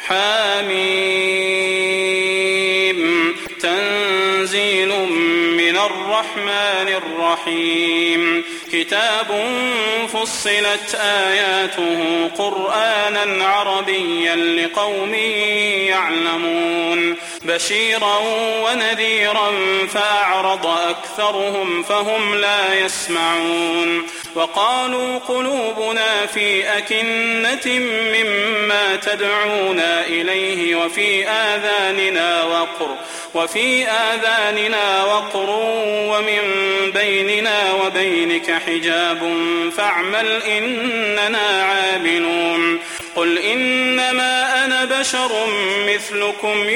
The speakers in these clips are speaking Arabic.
حميم تنزيل من الرحمن الرحيم كتاب فصلت آياته قرآنا عربيا لقوم يعلمون بشيرا ونذيرا فأعرض أكثرهم فهم لا يسمعون وقالوا قلوبنا في أكنة مما تدعونا إليه وفي آذاننا وقر ومن بيننا وبينك حجاب فاعمل إننا عاملون قل إنما أنا بشر مثلكم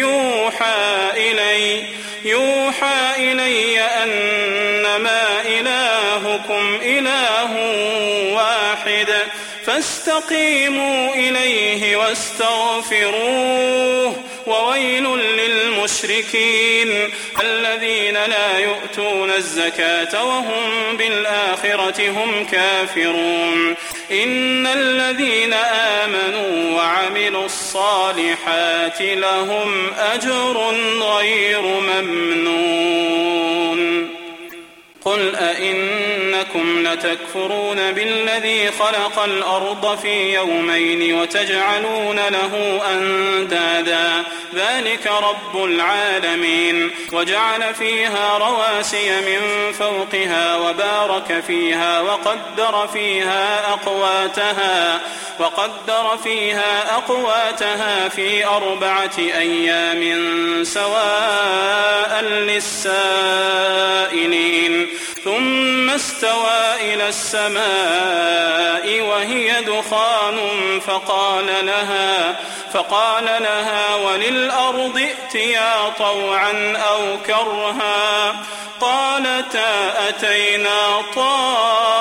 يوحى إلي أنما إلهكم إله واحد فاستقيموا إليه واستغفروه وويل للمشركين الذين لا يؤتون الزكاة وهم بالآخرة هم كافرون إن الذين آمنوا وعملوا الصالحات لهم أجر غير ممنون قل أئنكم لتكفرون بالذي خلق الأرض في يومين وتجعلون له أندادا ذلك رب العالمين وجعل فيها رواسي من فوقها وبارك فيها وقدر فيها أقواتها في 4 أيام سواء للسائلين ثم استوى إلى السماء وهي دخان فقال لها وللأرض ائتيا طوعا أو كرها قالتا أتينا طائعين